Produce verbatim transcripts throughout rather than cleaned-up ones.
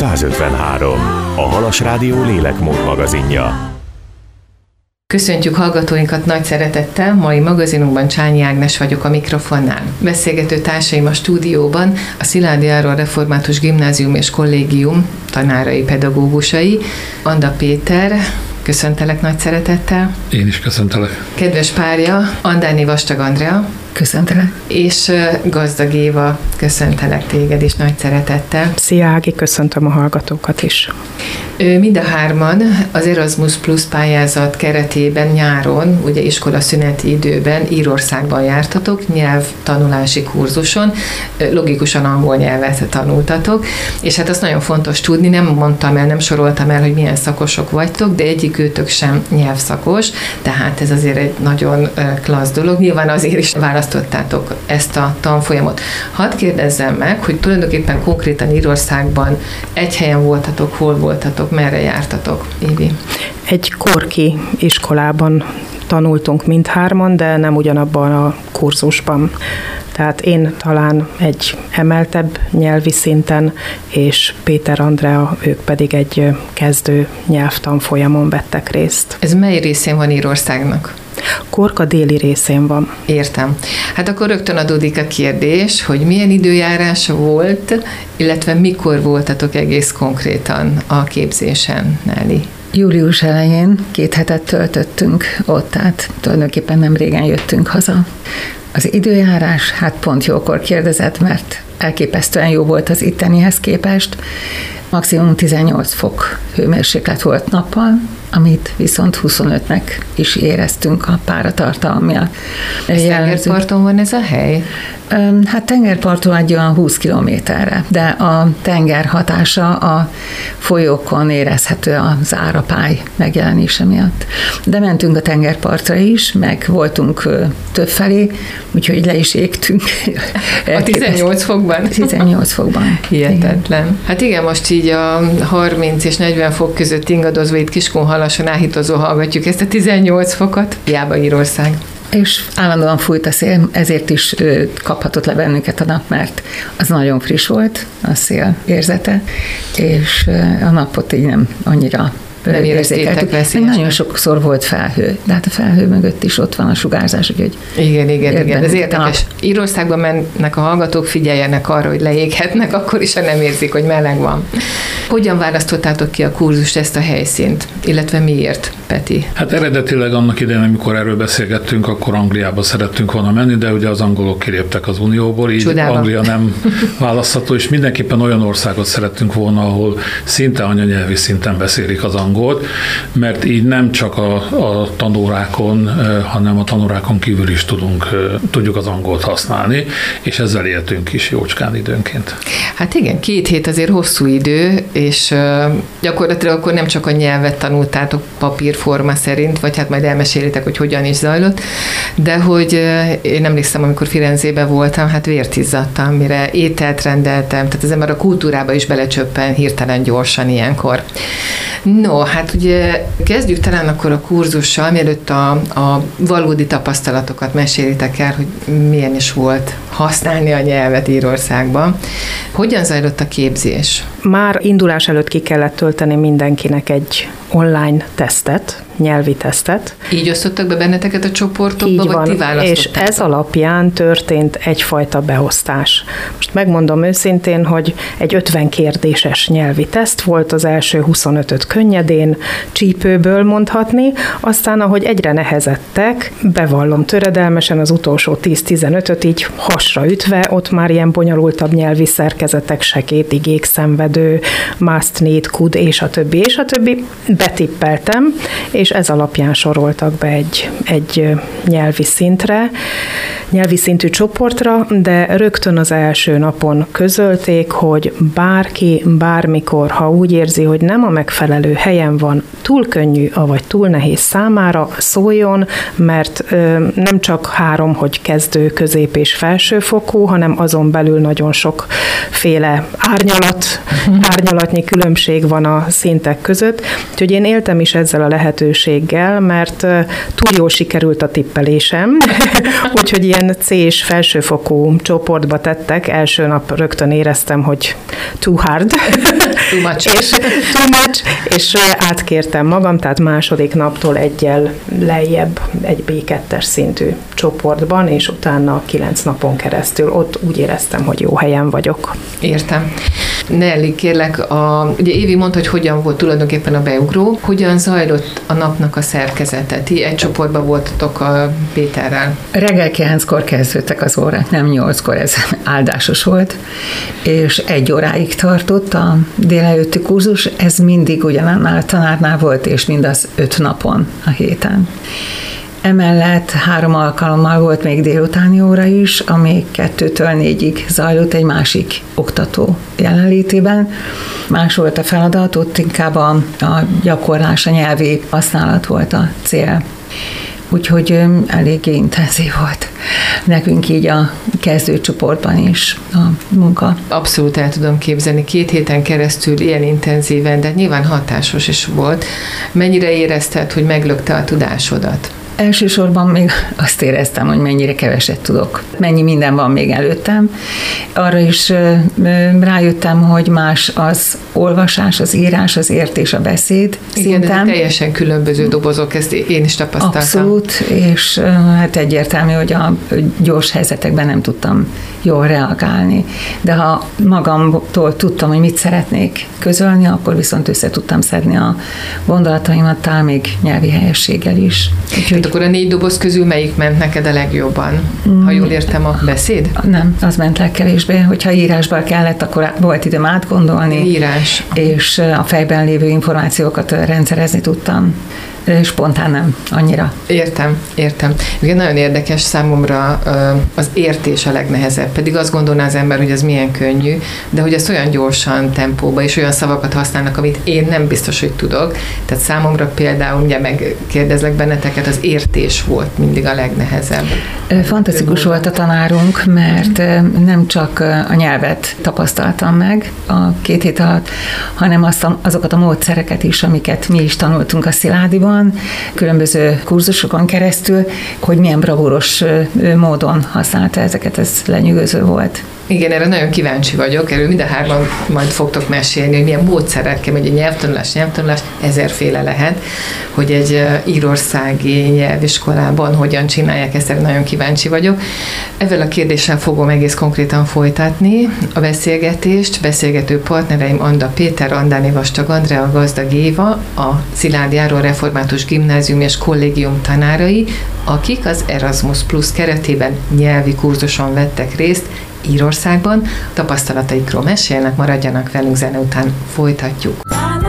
száz ötvenhárom. A Halas Rádió lélekmód magazinja. Köszöntjük hallgatóinkat nagy szeretettel, mai magazinunkban Csányi Ágnes vagyok a mikrofonnál. Beszélgető társaim a stúdióban a Szilágyi Árva Református Gimnázium és Kollégium tanárai, pedagógusai, Anda Péter, köszöntelek nagy szeretettel. Én is köszöntelek. Kedves párja, Andáni Vastag Andrea. Köszöntelek. És Gazdag Éva, köszöntelek téged is nagy szeretettel. Szia Ági, köszöntöm a hallgatókat is. Mind a hárman az Erasmus Plus pályázat keretében nyáron, ugye iskolaszüneti időben Írországban jártatok, nyelvtanulási kurzuson, logikusan angol nyelvet tanultatok, és hát azt nagyon fontos tudni, nem mondtam el, nem soroltam el, hogy milyen szakosok vagytok, de egyikőtök sem nyelvszakos, tehát ez azért egy nagyon klassz dolog. Nyilván azért is választottátok ezt a tanfolyamot. Hadd kérdezzem meg, hogy tulajdonképpen konkrétan Írországban egy helyen voltatok, hol voltatok, merre jártatok, Évi? Egy korki iskolában tanultunk mindhárman, de nem ugyanabban a kurzusban. Tehát én talán egy emeltebb nyelvi szinten, és Péter Andrea, ők pedig egy kezdő nyelvtanfolyamon vettek részt. Ez mely részén van Írországnak? Korka déli részén van. Értem. Hát akkor rögtön adódik a kérdés, hogy milyen időjárás volt, illetve mikor voltatok egész konkrétan a képzésen, Nelly? Július elején két hetet töltöttünk ott, tehát tulajdonképpen nem régen jöttünk haza. Az időjárás, hát pont jókor kérdezett, mert elképesztően jó volt az ittenihez képest. Maximum tizennyolc fok hőmérséklet volt nappal, amit viszont huszonötnek is éreztünk a páratartalom miatt. Tengerparton van ez a hely? Hát tengerparton egy olyan húsz kilométerre, de a tenger hatása a folyókon érezhető az árapály megjelenése miatt. De mentünk a tengerpartra is, meg voltunk többfelé, úgyhogy le is égtünk. A tizennyolc fokban? tizennyolc fokban. Hihetetlen. Igen. Hát igen, most így a harminc és negyven fok között ingadozva itt Kiskunhalason áhítozó hallgatjuk ezt a tizennyolc fokot. Hiába Írország. És állandóan fújt a szél, ezért is kaphatott le bennünket a nap, mert az nagyon friss volt, a szél érzete, és a napot így nem annyira nem éreztétek veszélyesnek. Nagyon sokszor volt felhő, de hát a felhő mögött is ott van a sugárzás, úgyhogy... Igen, igen, igen. Ez érdekes. Írországban mennek a hallgatók, figyeljenek arra, hogy leéghetnek, akkor is, ha nem érzik, hogy meleg van. Hogyan választottátok ki a kurzust, ezt a helyszínt? Illetve miért, Peti? Hát eredetileg annak idején, amikor erről beszélgettünk, akkor Angliába szerettünk volna menni, de ugye az angolok kiléptek az Unióból, így Csodába. Anglia nem választható, és mindenképpen olyan országot szerettünk volna, ahol szinte anyanyelvi szinten beszélik az angolt, mert így nem csak a, a tanórákon, hanem a tanórákon kívül is tudunk, tudjuk az angolt használni, és ezzel éltünk is jócskán időnként. Hát igen, két hét azért hosszú idő, és gyakorlatilag akkor nem csak a nyelvet tanultátok papírforma szerint, vagy hát majd elmesélitek, hogy hogyan is zajlott, de hogy én emlékszem, amikor Firenzében voltam, hát vért izzadtam, mire ételt rendeltem, tehát az ember a kultúrába is belecsöppen hirtelen gyorsan ilyenkor. No, hát ugye kezdjük talán akkor a kurzussal, mielőtt a, a valódi tapasztalatokat mesélitek el, hogy milyen is volt használni a nyelvet Írországban. Hogyan zajlott a képzés? Már indulás előtt ki kellett tölteni mindenkinek egy online tesztet, nyelvi tesztet. Így osztottak be benneteket a csoportokba, vagy ti választottátok? És ez alapján történt egyfajta beosztás. Most megmondom őszintén, hogy egy ötven kérdéses nyelvi teszt volt, az első huszonötöt könnyedén, csípőből mondhatni, aztán ahogy egyre nehezettek, bevallom töredelmesen az utolsó tíz-tizenötöt így hasra ütve, ott már ilyen bonyolultabb nyelvi szerkezetek, sekét, igék, szenvedő, must, need, could, és a többi, és a többi, betippeltem, és ez alapján soroltak be egy, egy nyelvi szintre, nyelvi szintű csoportra, de rögtön az első napon közölték, hogy bárki, bármikor, ha úgy érzi, hogy nem a megfelelő helyen van, túl könnyű, avagy túl nehéz számára, szóljon, mert ö, nem csak három, hogy kezdő, közép és felsőfokú, hanem azon belül nagyon sokféle árnyalat, árnyalatnyi különbség van a szintek között, úgyhogy Úgyhogy én éltem is ezzel a lehetőséggel, mert túl jól sikerült a tippelésem, úgyhogy ilyen C-s felsőfokú csoportba tettek. Első nap rögtön éreztem, hogy too hard, too much. és, too much, és átkértem magam, tehát második naptól egyel lejjebb egy bé kettes szintű csoportban, és utána kilenc napon keresztül ott úgy éreztem, hogy jó helyen vagyok. Értem. Nelly, kérlek, a, ugye Évi mondta, hogy hogyan volt tulajdonképpen a beugró, hogyan zajlott a napnak a szerkezete? Ti egy csoportban voltatok a Péterrel. Reggel kilenckor kezdődtek az órák, nem nyolckor, ez áldásos volt, és egy óráig tartott a délelőtti kurzus, ez mindig ugyanannál a tanárnál volt, és mindaz öt napon a héten. Emellett három alkalommal volt még délutáni óra is, ami kettőtől négyig zajlott egy másik oktató jelenlétében. Más volt a feladat, ott inkább a, a gyakorlás, a nyelvi használat volt a cél. Úgyhogy eléggé intenzív volt nekünk így a kezdőcsoportban is a munka. Abszolút el tudom képzelni, két héten keresztül ilyen intenzíven, de nyilván hatásos is volt. Mennyire érezted, hogy meglökte a tudásodat? Elsősorban még azt éreztem, hogy mennyire keveset tudok, mennyi minden van még előttem. Arra is rájöttem, hogy más az olvasás, az írás, az értés, a beszéd szinten. Igen, de teljesen különböző dobozok, ezt én is tapasztaltam. Abszolút, és hát egyértelmű, hogy a gyors helyzetekben nem tudtam jól reagálni. De ha magamtól tudtam, hogy mit szeretnék közölni, akkor viszont össze tudtam szedni a gondolataimat, talán még nyelvi helyességgel is. Úgyhogy akkor a négy doboz közül melyik ment neked a legjobban? Mm. Ha jól értem, a beszéd? Nem, az ment legkevésbé. Hogyha írásban kellett, akkor volt időm átgondolni. Írás. És a fejben lévő információkat rendszerezni tudtam. Spontán nem, annyira. Értem, értem. Igen, nagyon érdekes számomra az értés a legnehezebb, pedig azt gondolná az ember, hogy ez milyen könnyű, de hogy ezt olyan gyorsan, tempóba és olyan szavakat használnak, amit én nem biztos, hogy tudok. Tehát számomra például, ugye megkérdezlek benneteket, az értés volt mindig a legnehezebb. Fantasztikus volt a tanárunk, mert nem csak a nyelvet tapasztaltam meg a két hét alatt, hanem azt a, azokat a módszereket is, amiket mi is tanultunk a Sziládiban, különböző kurzusokon keresztül, hogy milyen bravúros módon használta ezeket, ez lenyűgöző volt. Igen, erre nagyon kíváncsi vagyok, erről mind a hárman majd fogtok mesélni, hogy milyen módszerekkel, hogy a nyelvtanulás, nyelvtanulás ezerféle lehet, hogy egy írországi nyelviskolában hogyan csinálják ezt, erre nagyon kíváncsi vagyok. Ezzel a kérdéssel fogom egész konkrétan folytatni a beszélgetést. Beszélgető partnereim Anda Péter, Andáné Vastag Andrea, Gazdag Éva, a Sziládi Áron Református Gimnázium és Kollégium tanárai, akik az Erasmus Plus keretében nyelvi kurzuson vettek részt Írországban, tapasztalataikról mesélnek, maradjanak velünk, zene után folytatjuk.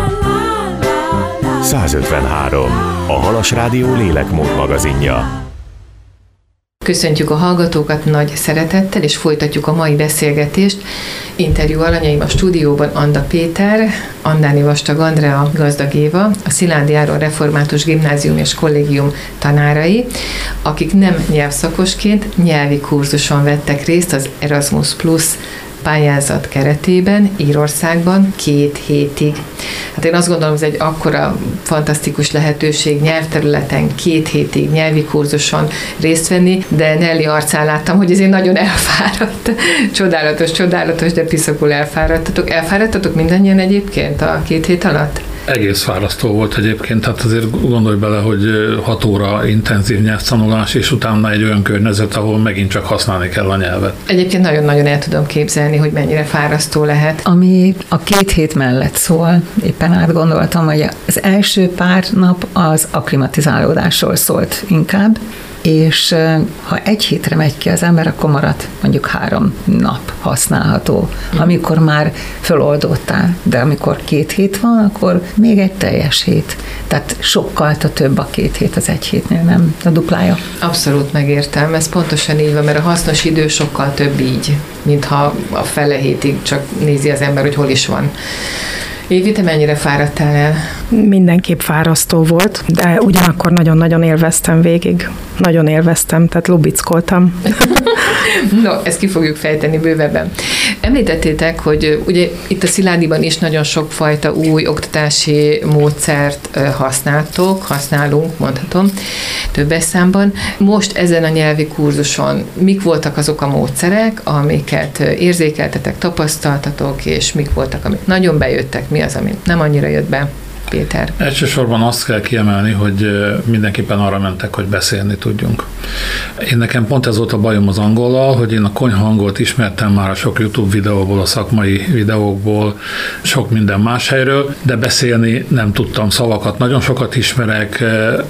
százötvenhárom. A Halas Rádió lélekmód magazinja. Köszöntjük a hallgatókat nagy szeretettel, és folytatjuk a mai beszélgetést. Interjú alanyaim a stúdióban Anda Péter, Andáné Vastag Andrea, Gazdag Éva, a Sziládi Áron Református Gimnázium és Kollégium tanárai, akik nem nyelvszakosként nyelvi kurzuson vettek részt az Erasmus Plus pályázat keretében Írországban két hétig. Hát én azt gondolom, ez egy akkora fantasztikus lehetőség nyelvterületen két hétig nyelvi kurzuson részt venni, de Nelly arcán láttam, hogy ezért nagyon elfáradt. Csodálatos, csodálatos, de piszakul elfáradtatok. Elfáradtatok mindannyian egyébként a két hét alatt? Egész fárasztó volt egyébként, tehát azért gondolj bele, hogy hat óra intenzív nyelvtanulás, és utána egy olyan környezet, ahol megint csak használni kell a nyelvet. Egyébként nagyon-nagyon el tudom képzelni, hogy mennyire fárasztó lehet. Ami a két hét mellett szól, éppen átgondoltam, hogy az első pár nap az akklimatizálódásról szólt inkább, és ha egy hétre megy ki az ember, akkor marad mondjuk három nap használható, amikor már föloldottál, de amikor két hét van, akkor még egy teljes hét. Tehát sokkal több a két hét az egy hétnél, nem a duplája. Abszolút megértem, ez pontosan így van, mert a hasznos idő sokkal több így, mintha a fele hétig csak nézi az ember, hogy hol is van. Évi, te mennyire fáradtál el? Mindenképp fárasztó volt, de ugyanakkor nagyon-nagyon élveztem végig. Nagyon élveztem, tehát lubickoltam. No, ezt ki fogjuk fejteni bővebben. Említettétek, hogy ugye itt a Szilágyiban is nagyon sokfajta új oktatási módszert használtok, használunk, mondhatom, többes számban. Most ezen a nyelvi kurzuson mik voltak azok a módszerek, amiket érzékeltetek, tapasztaltatok, és mik voltak, amik nagyon bejöttek, mi az, amit nem annyira jött be? Péter. Elsősorban azt kell kiemelni, hogy mindenképpen arra mentek, hogy beszélni tudjunk. Én nekem pont ez volt a bajom az angollal, hogy én a konyha angolt ismertem már a sok YouTube videóból, a szakmai videókból, sok minden más helyről, de beszélni nem tudtam szavakat. Nagyon sokat ismerek,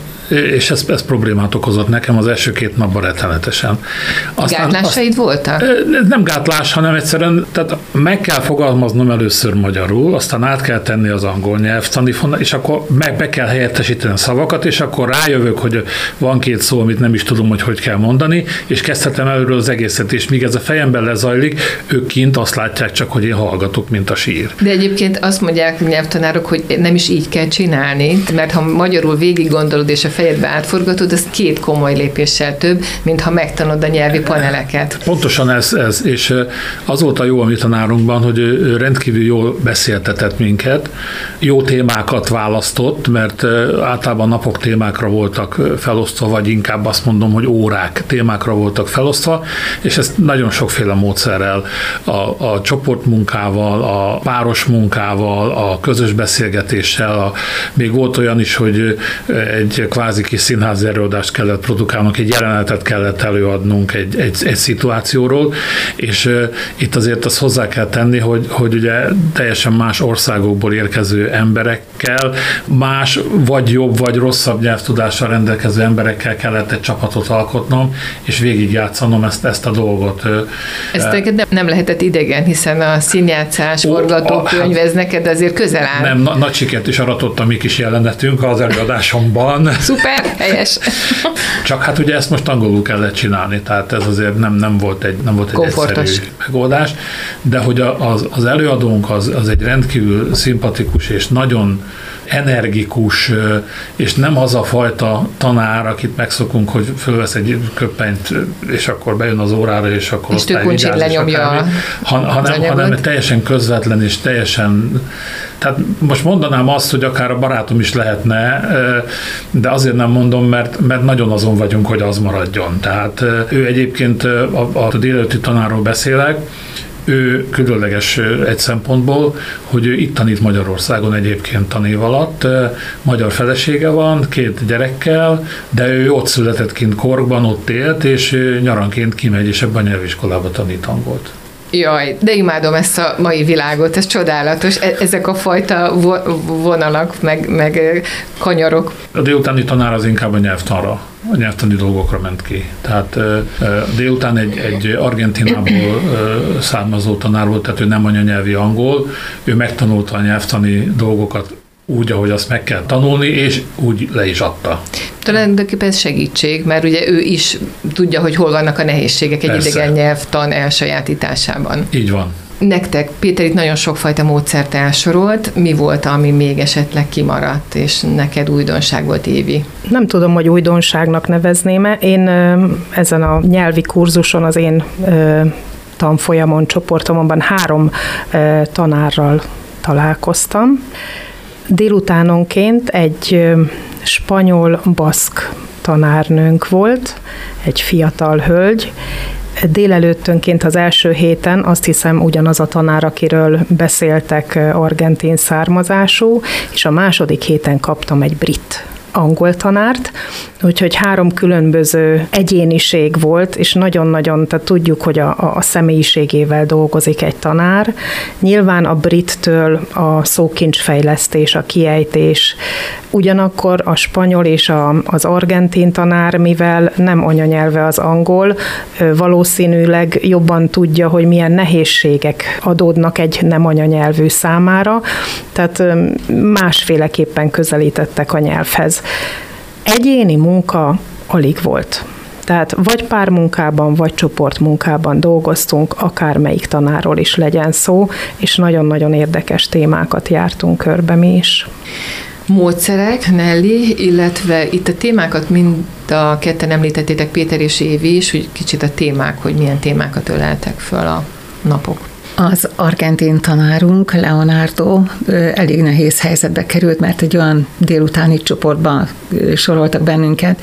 és ez, ez problémát okozott nekem az első két napban rettenetesen. Aztán Gátlásaid azt, voltak? Nem gátlás, hanem egyszerűen tehát meg kell fogalmaznom először magyarul, aztán át kell tenni az angol nyelvtani, és akkor meg be kell helyettesíteni a szavakat, és akkor rájövök, hogy van két szó, amit nem is tudom, hogy hogy kell mondani, és kezdhetem előről az egészet, és míg ez a fejemben lezajlik, ők kint azt látják csak, hogy én hallgatok, mint a sír. De egyébként azt mondják a nyelvtanárok, hogy nem is így kell csinálni, mert ha magyarul végig gondolod, és a fejedbe átforgatod, az két komoly lépéssel több, mint ha megtanod a nyelvi paneleket. Pontosan ez, ez, és az volt a jó a mi tanárunkban, hogy ő rendkívül jól beszéltetett minket, jó témákat választott, mert általában napok témákra voltak felosztva, vagy inkább azt mondom, hogy órák témákra voltak felosztva, és ezt nagyon sokféle módszerrel, a, a csoportmunkával, a páros munkával, a közös beszélgetéssel, a, még volt olyan is, hogy egy kvázi kis színházi előadást kellett produkálnunk, egy jelenetet kellett előadnunk egy, egy, egy szituációról, és uh, itt azért azt hozzá kell tenni, hogy, hogy ugye teljesen más országokból érkező emberekkel, más vagy jobb, vagy rosszabb nyelvtudással rendelkező emberekkel kellett egy csapatot alkotnom, és végigjátszanom ezt, ezt a dolgot. Ez neked nem, nem lehetett idegen, hiszen a színjátszás, forgatókönyv, ez neked azért közel áll. Nem, na, nagy sikert is aratott a mi kis jelenetünk az előadásomban. Szuper, helyes. Csak hát ugye ezt most angolul kellett csinálni, tehát ez azért nem, nem volt egy, nem volt egy egyszerű megoldás, de hogy az, az előadónk az, az egy rendkívül szimpatikus és nagyon energikus, és nem az a fajta tanár, akit megszokunk, hogy fölvesz egy köppenyt, és akkor bejön az órára, és akkor és tőkuncsit lenyomja akármi, han, hanem, hanem teljesen közvetlen, és teljesen, tehát most mondanám azt, hogy akár a barátom is lehetne, de azért nem mondom, mert, mert nagyon azon vagyunk, hogy az maradjon. Tehát ő egyébként, a, a délelőtti tanárról beszélek, ő különleges egy szempontból, hogy ő itt tanít Magyarországon egyébként tanév alatt, magyar felesége van, két gyerekkel, de ő ott született kint Korkban, ott élt, és nyaranként kimegy, és ebben a nyelviskolába tanít angolt. Jaj, de imádom ezt a mai világot, ez csodálatos, ezek a fajta vonalak, meg, meg kanyarok. A délutáni tanár az inkább a nyelvtanra, a nyelvtani dolgokra ment ki. Tehát délután egy, egy Argentinából származó tanár volt, tehát ő nem anyanyelvi angol, ő megtanulta a nyelvtani dolgokat úgy, ahogy azt meg kell tanulni, és úgy le is adta. Tulajdonképpen ez segítség, mert ugye ő is tudja, hogy hol vannak a nehézségek egy Persze. idegen nyelvtan elsajátításában. Így van. Nektek, Péter itt nagyon sokfajta módszert elsorolt, mi volt, ami még esetleg kimaradt, és neked újdonság volt, Évi? Nem tudom, hogy újdonságnak nevezném-e. Én ezen a nyelvi kurzuson, az én tanfolyamon, csoportomban három tanárral találkoztam. Délutánonként egy spanyol-baszk tanárnőnk volt, egy fiatal hölgy. Délelőttönként az első héten azt hiszem ugyanaz a tanár, akiről beszéltek, argentin származású, és a második héten kaptam egy brit angol tanárt, úgyhogy három különböző egyéniség volt, és nagyon-nagyon, tehát tudjuk, hogy a, a személyiségével dolgozik egy tanár. Nyilván a brittől a szókincsfejlesztés, a kiejtés, ugyanakkor a spanyol és a, az argentin tanár, mivel nem anyanyelve az angol, valószínűleg jobban tudja, hogy milyen nehézségek adódnak egy nem anyanyelvű számára, tehát másféleképpen közelítettek a nyelvhez. Egyéni munka alig volt. Tehát vagy pármunkában, vagy csoportmunkában dolgoztunk, akármelyik tanárról is legyen szó, és nagyon-nagyon érdekes témákat jártunk körbe mi is. módszerek, Nelly, illetve itt a témákat mind a ketten említettétek, Péter és Évi is, hogy kicsit a témák, hogy milyen témákat öleltek föl a napok. Az argentin tanárunk, Leonardo, elég nehéz helyzetbe került, mert egy olyan délutáni csoportba soroltak bennünket,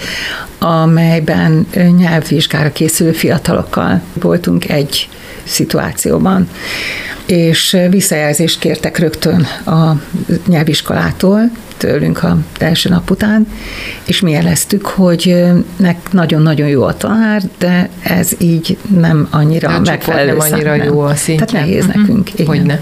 amelyben nyelvvizsgára készülő fiatalokkal voltunk egy szituációban. És visszajelzést kértek rögtön a nyelviskolától, tőlünk az első nap után, és mi jeleztük, hogy nek nagyon-nagyon jó a tanár, de ez így nem annyira megfelelő. Nem annyira szám, jó a szintje. Tehát nehéz uh-huh. nekünk. Igen. Hogyne.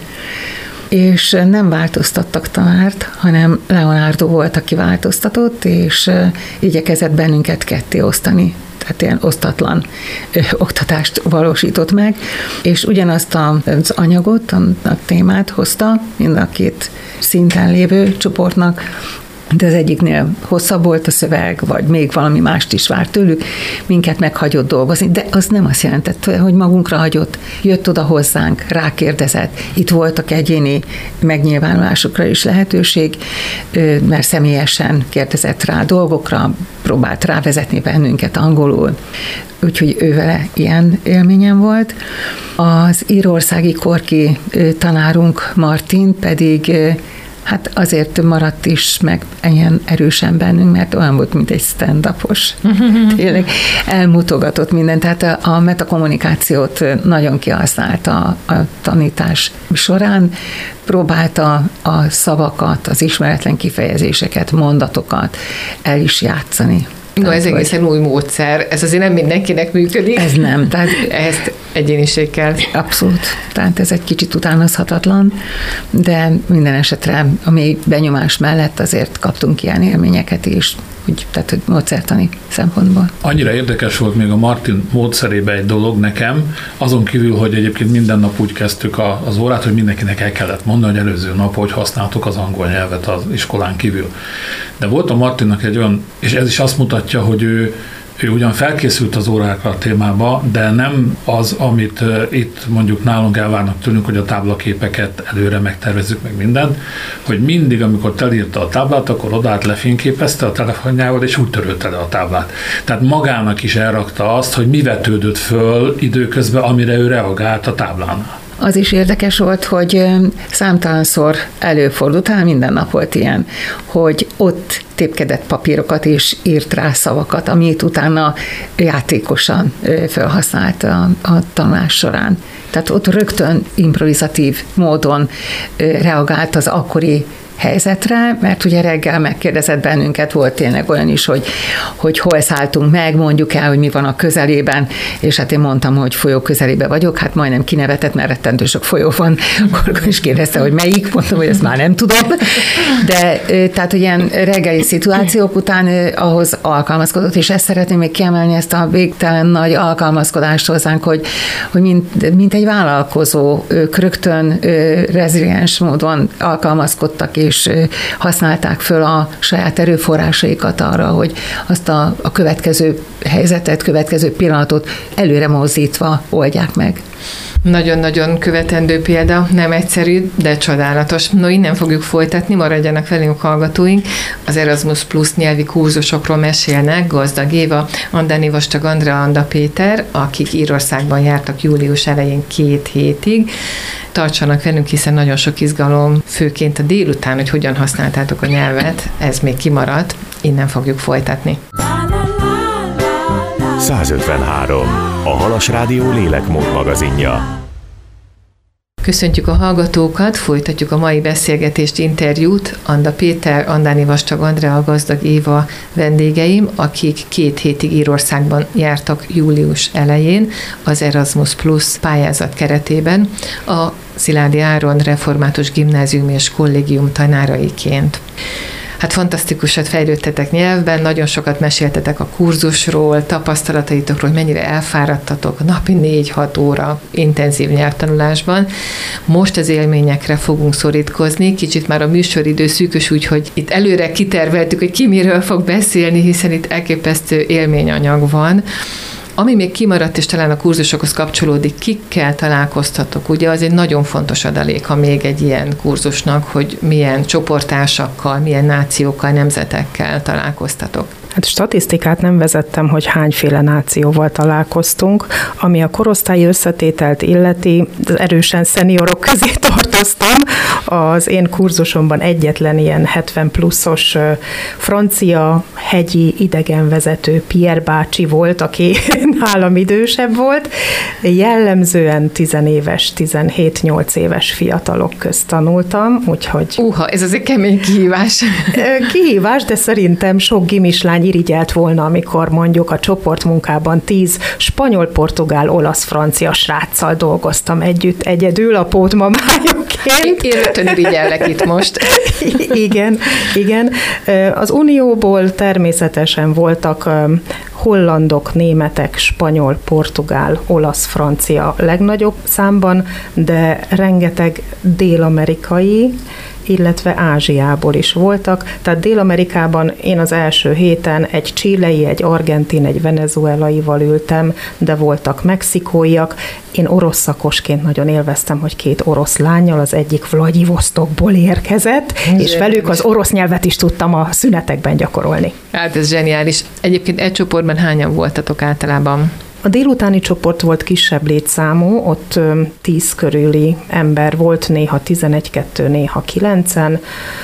És nem változtattak tanárt, hanem Leonardo volt, aki változtatott, és igyekezett bennünket ketté osztani. Tehát ilyen osztatlan ö, oktatást valósított meg, és ugyanazt a, az anyagot, a, a témát hozta mind a két szinten lévő csoportnak, de az egyiknél hosszabb volt a szöveg, vagy még valami mást is várt tőlük, minket meghagyott dolgozni, de az nem azt jelentette, hogy magunkra hagyott, jött oda hozzánk, rákérdezett, itt voltak egyéni megnyilvánulásokra is lehetőség, mert személyesen kérdezett rá dolgokra, próbált rávezetni bennünket angolul, úgyhogy ővele ilyen élményem volt. Az írországi korki tanárunk Martin pedig hát azért maradt is meg ilyen erősen bennünk, mert olyan volt, mint egy stand-upos. Tényleg elmutogatott mindent. Tehát a, a metakommunikációt nagyon kihasználta a, a tanítás során. Próbálta a szavakat, az ismeretlen kifejezéseket, mondatokat el is játszani. No, ez egészen új módszer. Ez azért nem mindenkinek működik. Ez nem. Tehát ehhez egyéniség kell. Abszolút. Tehát ez egy kicsit utánozhatatlan, de minden esetre a mély benyomás mellett azért kaptunk ilyen élményeket is, úgy, tehát hogy módszertani szempontból. Annyira érdekes volt még a Martin módszerébe egy dolog nekem, azon kívül, hogy egyébként minden nap úgy kezdtük az órát, hogy mindenkinek el kellett mondani, hogy előző nap, hogy használtuk az angol nyelvet az iskolán kívül. De volt a Martinnak egy olyan, és ez is azt mutatja, hogy ő Ő ugyan felkészült az órákra a témába, de nem az, amit itt mondjuk nálunk elvárnak tőlünk, hogy a táblaképeket előre megtervezzük meg mindent, hogy mindig, amikor elírta a táblát, akkor odaállt, lefényképezte a telefonjával, és úgy törölte le a táblát. Tehát magának is elrakta azt, hogy mi vetődött föl időközben, amire ő reagált a táblánál. Az is érdekes volt, hogy számtalanszor előfordult, talán minden nap volt ilyen, hogy ott tépkedett papírokat és írt rá szavakat, amit utána játékosan felhasznált a, a tanulás során. Tehát ott rögtön improvizatív módon reagált az akkori helyzetre, mert ugye reggel megkérdezett bennünket, volt tényleg olyan is, hogy, hogy hol szálltunk meg, mondjuk el, hogy mi van a közelében, és hát én mondtam, hogy folyó közelébe vagyok, hát majdnem kinevetett, mert rettentő sok folyó van, akkor is kérdezte, hogy melyik, mondtam, hogy ezt már nem tudom, de tehát, hogy ilyen reggeli szituációk után ahhoz alkalmazkodott, és ezt szeretném még kiemelni, ezt a végtelen nagy alkalmazkodást hozzánk, hogy, hogy mint, mint egy vállalkozó, ők rögtön reziliens módon alkalmazkodtak, és használták föl a saját erőforrásaikat arra, hogy azt a, a következő helyzetet, következő pillanatot előre mozdítva oldják meg. Nagyon-nagyon követendő példa, nem egyszerű, de csodálatos. No, innen fogjuk folytatni, maradjanak velünk hallgatóink. Az Erasmus Plus nyelvi kurzusokról mesélnek Gazdag Éva, Andani Vastag Andrea, Anda Péter, akik Írországban jártak július elején két hétig. Tartsanak velünk, hiszen nagyon sok izgalom, főként a délután, hogy hogyan használtátok a nyelvet, ez még kimaradt, innen fogjuk folytatni. százötvenhárom. A Halas Rádió lélekmód magazinja. Köszöntjük a hallgatókat, folytatjuk a mai beszélgetést, interjút. Anda Péter, Andáni Vastag Andrea, Gazdag Éva vendégeim, akik két hétig Írországban jártak július elején az Erasmus Plus pályázat keretében a Szilágyi Áron Református Gimnázium és Kollégium tanáraiként. Hát fantasztikusat fejlődtetek nyelvben, nagyon sokat meséltetek a kurzusról, tapasztalataitokról, hogy mennyire elfáradtatok napi négy-hat óra intenzív nyelvtanulásban. Most az élményekre fogunk szorítkozni, kicsit már a műsoridő szűkös, úgyhogy itt előre kiterveltük, hogy ki miről fog beszélni, hiszen itt elképesztő élményanyag van. Ami még kimaradt, és talán a kurzusokhoz kapcsolódik, kikkel találkoztatok? Ugye az egy nagyon fontos adaléka még egy ilyen kurzusnak, hogy milyen csoporttársakkal, milyen nációkkal, nemzetekkel találkoztatok. Hát statisztikát nem vezettem, hogy hányféle nációval találkoztunk, ami a korosztályi összetételt illeti, erősen szeniorok közé tartoztam. Az én kurzusomban egyetlen ilyen hetven pluszos francia hegyi idegenvezető Pierre bácsi volt, aki nálam idősebb volt. Jellemzően tizenéves, tizenhét-nyolc éves fiatalok közt tanultam, úgyhogy... Uha, ez azért kemény kihívás. Kihívás, de szerintem sok gimislány irigyelt volna, amikor mondjuk a csoportmunkában tíz spanyol, portugál, olasz, francia sráccal dolgoztam együtt egyedül a pótmamájuként. Én rögtön irigyellek itt most. Igen, igen. Az Unióból természetesen voltak hollandok, németek, spanyol, portugál, olasz, francia legnagyobb számban, de rengeteg dél-amerikai, illetve Ázsiából is voltak. Tehát Dél-Amerikában én az első héten egy chilei, egy argentin, egy venezuelaival ültem, de voltak mexikóiak. Én orosz szakosként nagyon élveztem, hogy két orosz lánnyal, az egyik Vladivostokból érkezett, ez és velük az orosz nyelvet is tudtam a szünetekben gyakorolni. Hát ez zseniális. Egyébként egy csoportban hányan voltatok általában? A délutáni csoport volt kisebb létszámú, ott tíz körüli ember volt, néha tizenegy-kettő, néha kilencen.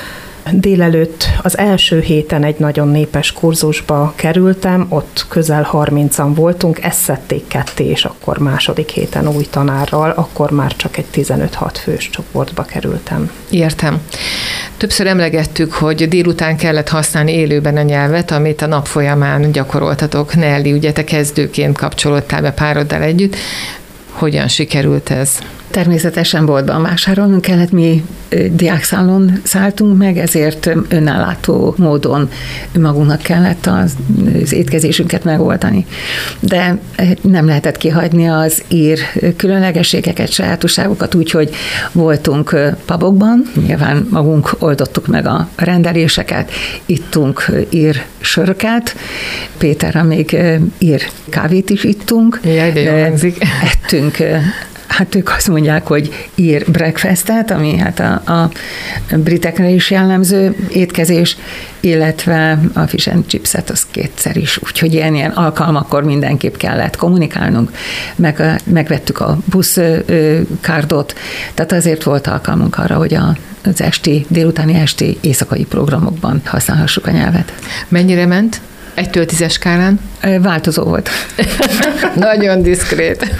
Délelőtt az első héten egy nagyon népes kurzusba kerültem, ott közel harmincan voltunk, ezt szedték ketté, és akkor második héten új tanárral, akkor már csak egy tizenöt-hat fős csoportba kerültem. Értem. Többször emlegettük, hogy délután kellett használni élőben a nyelvet, amit a nap folyamán gyakoroltatok. Nelly, ugye te kezdőként kapcsolódtál be pároddal együtt. Hogyan sikerült ez? Természetesen boltban vásárolnunk kellett, mi diákszállón szálltunk meg, ezért önállátó módon magunknak kellett az, az étkezésünket megoldani. De nem lehetett kihagyni az ír különlegességeket, sajátosságokat, úgyhogy voltunk pubokban, nyilván magunk oldottuk meg a rendeléseket, ittunk ír söröket, Péterre még ír kávét is ittunk. Jaj, de jól hangzik. Ettünk Hát ők azt mondják, hogy ír breakfastet, ami hát a, a britekre is jellemző étkezés, illetve a fish and chipset az kétszer is. Úgyhogy ilyen, ilyen alkalmakkor mindenképp kellett kommunikálnunk. Meg, megvettük a buszkárdot, tehát azért volt alkalmunk arra, hogy a az esti, délutáni esti éjszakai programokban használhassuk a nyelvet. Mennyire ment? Egytől tízes skálán? Változó volt. Nagyon diszkrét.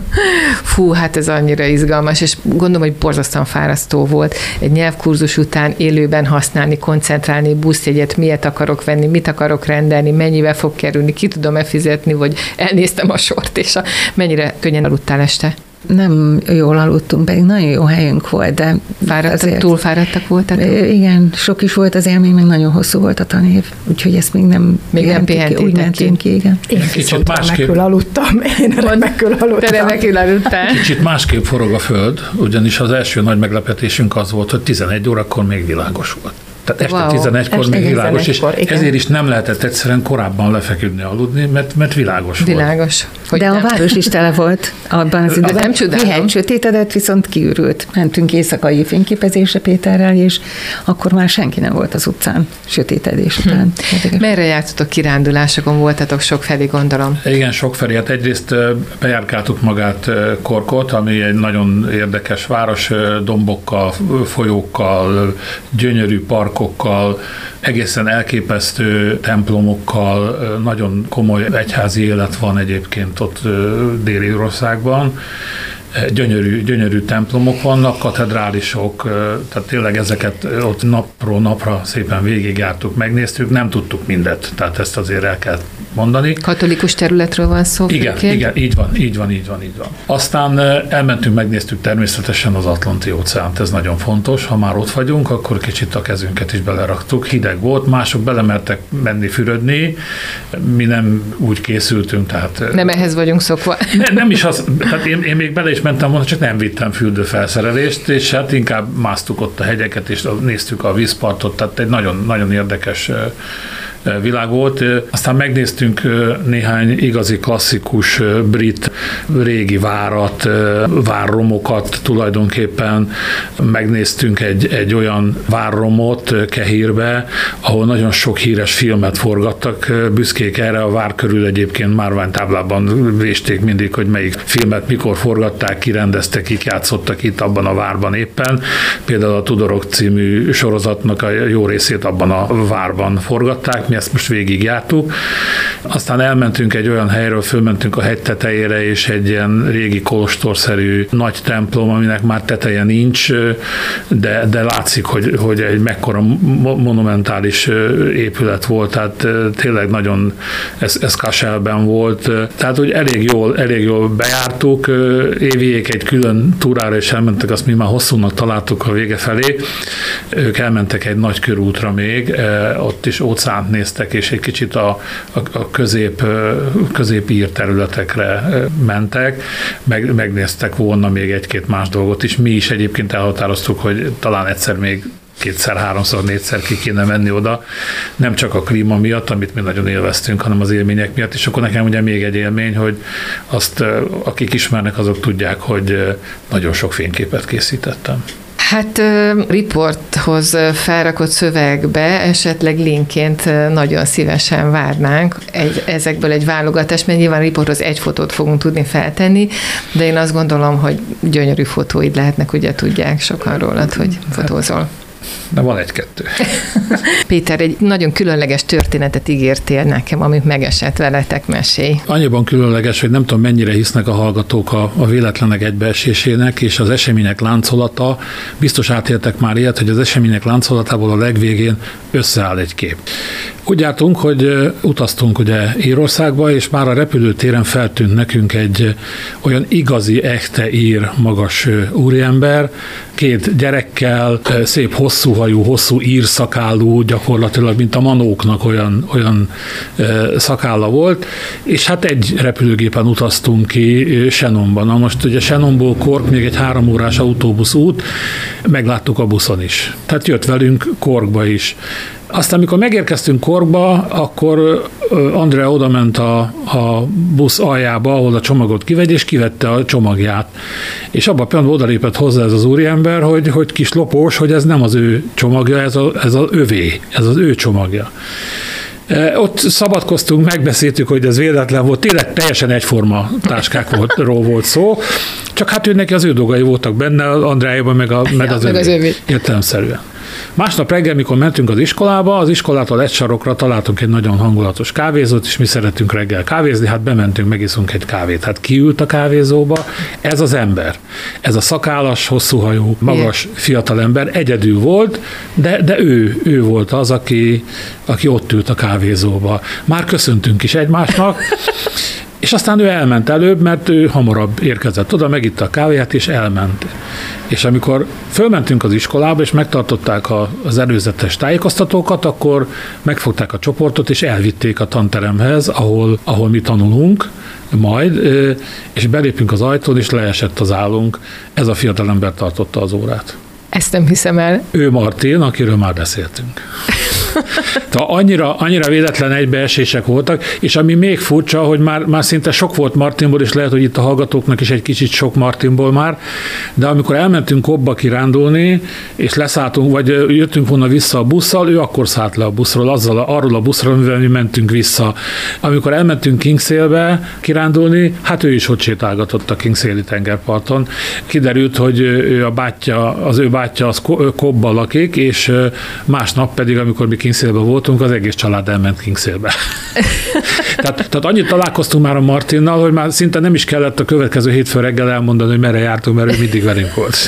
Fú, hát ez annyira izgalmas, és gondolom, hogy borzasztóan fárasztó volt egy nyelvkurzus után élőben használni, koncentrálni, buszjegyet, miért akarok venni, mit akarok rendelni, mennyibe fog kerülni, ki tudom-e fizetni, vagy elnéztem a sort, és a, mennyire könnyen aludtál este? Nem jól aludtunk, pedig nagyon jó helyünk volt, de fáradtak, azért, túlfáradtak voltak? Igen, sok is volt az élmény, még nagyon hosszú volt a tanév, úgyhogy ezt még nem még nem pihentétek úgy mentünk ki, igen. Én viszont remekül aludtam, én remekül aludtam. Te remekül aludtál. Kicsit másképp forog a föld, ugyanis az első nagy meglepetésünk az volt, hogy tizenegy órakor még világos volt. Tehát este wow. tizenegykor még világos, és igen. Ezért is nem lehetett egyszerűen korábban lefeküdni, aludni, mert, mert világos, világos volt. De nem. A város is tele volt abban az időben. Nem csodálom. Néhány sötétedett, viszont kiürült. Mentünk éjszakai fényképezésre Péterrel, és akkor már senki nem volt az utcán sötétedés után. Hm. Merre jártatok kirándulásokon? Voltatok sokfelé, gondolom? Igen, sokfelé. Hát egyrészt bejárkáltuk magát Korkot, ami egy nagyon érdekes város, dombokkal, folyókkal, gyönyörű parkokkal, egészen elképesztő templomokkal, nagyon komoly egyházi élet van egyébként ott Dél-Írországban. Gyönyörű, gyönyörű templomok vannak, katedrálisok, tehát tényleg ezeket ott napról napra szépen végigjártuk, megnéztük, nem tudtuk mindet, tehát ezt azért el kell mondani. Katolikus területről van szó? Igen, főként? Igen, így van, így van, így van, így van. Aztán elmentünk, megnéztük természetesen az Atlanti-óceánt, ez nagyon fontos, ha már ott vagyunk, akkor kicsit a kezünket is beleraktuk, hideg volt, mások belemertek menni fürödni, mi nem úgy készültünk, tehát... Nem ehhez vagyunk szokva. Ne, nem is az, tehát én, én még bele is mentem volna, csak nem vittem fürdőfelszerelést, és hát inkább másztuk ott a hegyeket, és néztük a vízpartot, tehát egy nagyon, nagyon érdekes világ volt. Aztán megnéztünk néhány igazi klasszikus brit régi várat, várromokat tulajdonképpen. Megnéztünk egy, egy olyan várromot Kehírbe, ahol nagyon sok híres filmet forgattak, büszkék erre, a vár körül egyébként márványtáblában vésték mindig, hogy melyik filmet mikor forgatták, kirendeztek, kik játszottak itt abban a várban éppen. Például a Tudorok című sorozatnak a jó részét abban a várban forgatták, mi ezt most végig jártuk. Aztán elmentünk egy olyan helyről, fölmentünk a hegy tetejére, és egy ilyen régi kolostorszerű nagy templom, aminek már teteje nincs, de, de látszik, hogy, hogy egy mekkora monumentális épület volt, tehát tényleg nagyon ez, ez Kaselben volt. Tehát, hogy elég jól, elég jól bejártuk, Éviék egy külön túrára is elmentek, azt mi már hosszúnak találtuk a vége felé. Ők elmentek egy nagy körútra még, ott is óceánt néztek, és egy kicsit a, a, a közép, középír területekre mentek, meg, megnéztek volna még egy-két más dolgot is. Mi is egyébként elhatároztuk, hogy talán egyszer még kétszer, háromszor, négyszer ki kéne menni oda, nem csak a klíma miatt, amit mi nagyon élveztünk, hanem az élmények miatt, és akkor nekem ugye még egy élmény, hogy azt, akik ismernek, azok tudják, hogy nagyon sok fényképet készítettem. Hát riporthoz felrakott szövegbe esetleg linkként nagyon szívesen várnánk egy, ezekből egy válogatást, mert nyilván riporthoz egy fotót fogunk tudni feltenni, de én azt gondolom, hogy gyönyörű fotóid lehetnek, ugye tudják sokan rólad, hogy fotózol. De van egy-kettő. Péter, egy nagyon különleges történetet ígértél nekem, amit megesett veletek, mesélj. Annyiban különleges, hogy nem tudom, mennyire hisznek a hallgatók a, a véletlenek egybeesésének, és az események láncolata, biztos átéltek már ilyet, hogy az események láncolatából a legvégén összeáll egy kép. Úgy jártunk, hogy utaztunk ugye Írországba, és már a repülőtéren feltűnt nekünk egy olyan igazi, echte ír magas úriember, két gyerekkel, szép hosszú hajú, hosszú ír szakállú, gyakorlatilag, mint a manóknak olyan, olyan szakálla volt, és hát egy repülőgépen utaztunk ki Shannonban. Na most ugye Shannonból Cork még egy három órás autóbusz út, megláttuk a buszon is. Tehát jött velünk Corkba is. Aztán, amikor megérkeztünk Corkba, akkor Andrea odament a, a busz aljába, ahol a csomagot kivegy, és kivette a csomagját. És abban a pillanatban odalépett hozzá ez az úriember, hogy, hogy kis lopós, hogy ez nem az ő csomagja, ez, a, ez az övé, ez az ő csomagja. Ott szabadkoztunk, megbeszéltük, hogy ez véletlen volt, tényleg teljesen egyforma táskákról volt szó, csak hát ő neki az ő dolgai voltak benne, Andreájában meg, a, meg ja, az meg övé. övé. Értelemszerűen. Másnap reggel, mikor mentünk az iskolába, az iskolától egy sarokra találtunk egy nagyon hangulatos kávézót, és mi szeretünk reggel kávézni, hát bementünk, megiszunk egy kávét. Hát kiült a kávézóba, ez az ember. Ez a szakállas, hosszúhajú, magas, fiatal ember egyedül volt, de, de ő, ő volt az, aki, aki ott ült a kávézóba. Már köszöntünk is egymásnak, és aztán ő elment előbb, mert ő hamarabb érkezett oda, megitta a kávéját, és elment. És amikor fölmentünk az iskolába, és megtartották a, az előzetes tájékoztatókat, akkor megfogták a csoportot, és elvitték a tanteremhez, ahol, ahol mi tanulunk majd, és belépünk az ajtón, és leesett az állunk. Ez a fiatalember tartotta az órát. Ezt nem hiszem el. Ő Martin, akiről már beszéltünk. Tehát annyira, annyira véletlen egybeesések voltak, és ami még furcsa, hogy már, már szinte sok volt Martinból, és lehet, hogy itt a hallgatóknak is egy kicsit sok Martinból már, de amikor elmentünk Cobbba kirándulni, és leszálltunk, vagy jöttünk volna vissza a busszal, ő akkor szállt le a buszról, azzal, arról a buszról, amivel mi mentünk vissza. Amikor elmentünk Kingsale-be kirándulni, hát ő is ott sétálgatott a Kingsale-i tengerparton. Kiderült, hogy ő a bátyja, az ő bátyja az Cobbba lakik, és másnap pedig, amikor mi Kingsale-be voltunk, az egész család elment Kingsale-be. tehát, tehát annyit találkoztunk már a Martinnal, hogy már szinte nem is kellett a következő hétfő reggel elmondani, hogy merre jártunk, mert ő mindig velünk volt.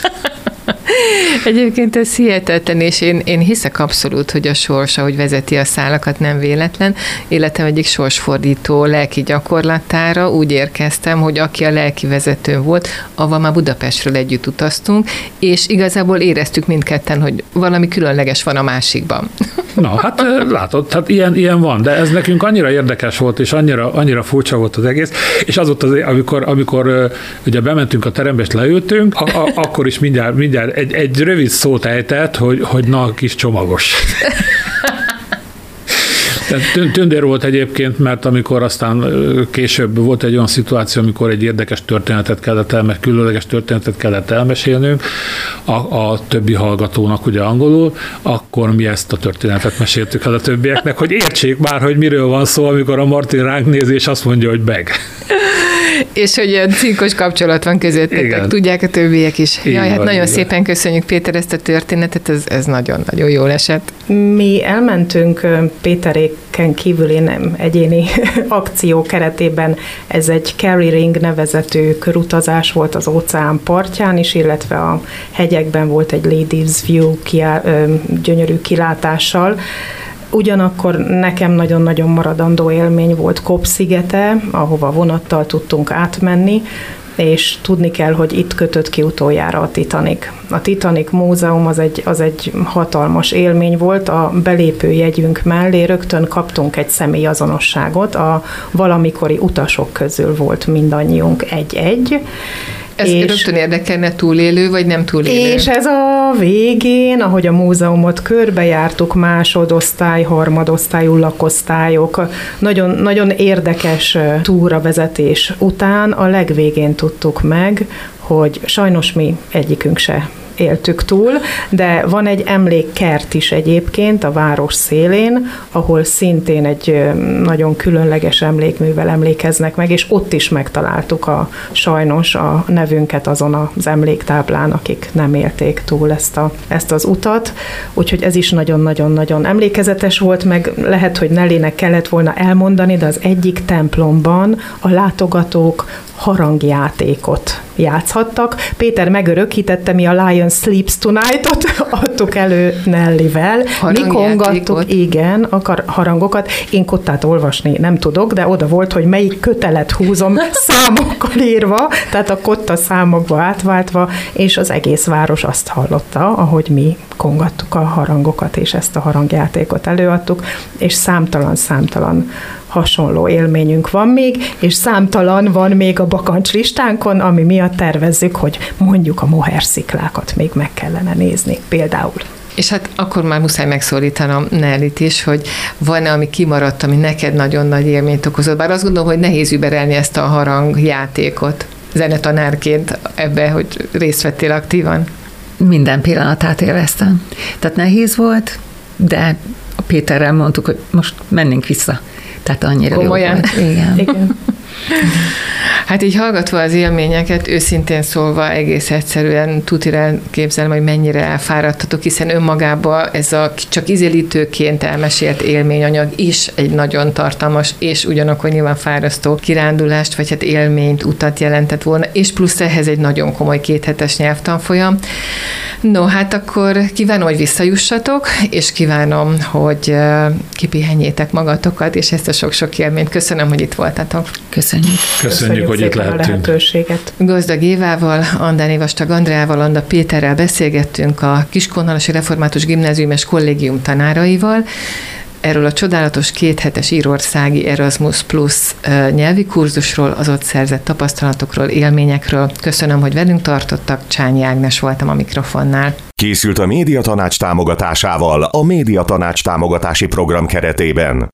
Egyébként ez hihetetlen, és én, én hiszek abszolút, hogy a sors, ahogy vezeti a szálakat, nem véletlen. Életem egyik sorsfordító lelki gyakorlatára úgy érkeztem, hogy aki a lelki vezető volt, avval már Budapestről együtt utaztunk, és igazából éreztük mindketten, hogy valami különleges van a másikban. Na, hát látod, hát ilyen, ilyen van, de ez nekünk annyira érdekes volt, és annyira, annyira furcsa volt az egész, és az volt az, amikor, amikor ugye bementünk a terembe, és leültünk, a, a, akkor is mindjárt, mindjárt egy, egy rövid szót ejtett, hogy, hogy na, kis csomagos. Tündér volt egyébként, mert amikor aztán később volt egy olyan szituáció, amikor egy érdekes történetet kellett elmesélnünk, különleges történetet kellett elmesélnünk a, a többi hallgatónak ugye angolul, akkor mi ezt a történetet meséltük el a többieknek, hogy értsék már, hogy miről van szó, amikor a Martin ránk néz, és azt mondja, hogy beg. És hogy ilyen cinkos kapcsolat van közöttetek, igen. Tudják a többiek is. Így Jaj, hát van, nagyon igen. Szépen köszönjük, Péter, ezt a történetet, ez, ez nagyon-nagyon jól esett. Mi elmentünk Péteréken kívüli nem egyéni akció keretében, ez egy Kerry Ring nevezetű körutazás volt az óceán partján is, illetve a hegyekben volt egy Ladies View kiá, gyönyörű kilátással. Ugyanakkor nekem nagyon-nagyon maradandó élmény volt Cobb-szigete, ahova vonattal tudtunk átmenni, és tudni kell, hogy itt kötött ki utoljára a Titanic. A Titanic Múzeum az egy, az egy hatalmas élmény volt, a belépőjegyünk mellé rögtön kaptunk egy személyazonosságot, a valamikori utasok közül volt mindannyiunk egy-egy. Ez és rögtön érdekelne, túlélő vagy nem túlélő? És ez a végén, ahogy a múzeumot körbejártuk, másodosztály, harmadosztályú lakosztályok, nagyon, nagyon érdekes túravezetés után a legvégén tudtuk meg, hogy sajnos mi egyikünk se éltük túl, de van egy emlékkert is egyébként a város szélén, ahol szintén egy nagyon különleges emlékművel emlékeznek meg, és ott is megtaláltuk a, sajnos a nevünket azon az emléktáblán, akik nem élték túl ezt, a, ezt az utat, úgyhogy ez is nagyon-nagyon-nagyon emlékezetes volt, meg lehet, hogy Nellynek kellett volna elmondani, de az egyik templomban a látogatók harangjátékot játszhattak. Péter megörökítette, mi a Lion Sleeps Tonight-ot adtuk elő Nellyvel. Mi kongattuk, igen, a harangokat. Én kottát olvasni nem tudok, de oda volt, hogy melyik kötelet húzom számokkal írva, tehát a kotta számokba átváltva, és az egész város azt hallotta, ahogy mi kongattuk a harangokat, és ezt a harangjátékot előadtuk, és számtalan-számtalan hasonló élményünk van még, és számtalan van még a bakancslistánkon, ami miatt tervezzük, hogy mondjuk a mohersziklákat még meg kellene nézni például. És hát akkor már muszáj megszólítanom Nellyt is, hogy van-e, ami kimaradt, ami neked nagyon nagy élményt okozott. Bár azt gondolom, hogy nehéz überelni ezt a harangjátékot zenetanárként ebbe, hogy részt vettél aktívan. Minden pillanatát élveztem. Tehát nehéz volt, de a Péterrel mondtuk, hogy most mennénk vissza. Tehát annyira komolyan. Jó volt. Igen. Igen. Hát így hallgatva az élményeket, őszintén szólva egész egyszerűen tutira képzelem, hogy mennyire elfáradtatok, hiszen önmagában ez a csak ízélítőként elmesélt élményanyag is egy nagyon tartalmas, és ugyanakkor nyilván fárasztó kirándulást, vagy hát élményt, utat jelentett volna, és plusz ehhez egy nagyon komoly kéthetes nyelvtanfolyam. No, hát akkor kívánom, hogy visszajussatok, és kívánom, hogy kipihenjétek magatokat, és ezt a sok-sok élményt. Köszönöm, hogy itt voltatok. Köszönjük. Köszönjük, hogy itt lehettünk. Gazdag Évával, Andán Vastag Andreával, Anda Péterrel beszélgettünk, a Kiskunhalasi Református Gimnázium és Kollégium tanáraival, erről a csodálatos kéthetes írországi Erasmus Plus nyelvi kurzusról, az ott szerzett tapasztalatokról, élményekről. Köszönöm, hogy velünk tartottak, Csányi Ágnes voltam a mikrofonnál. Készült a Médiatanács támogatásával a Médiatanács támogatási program keretében.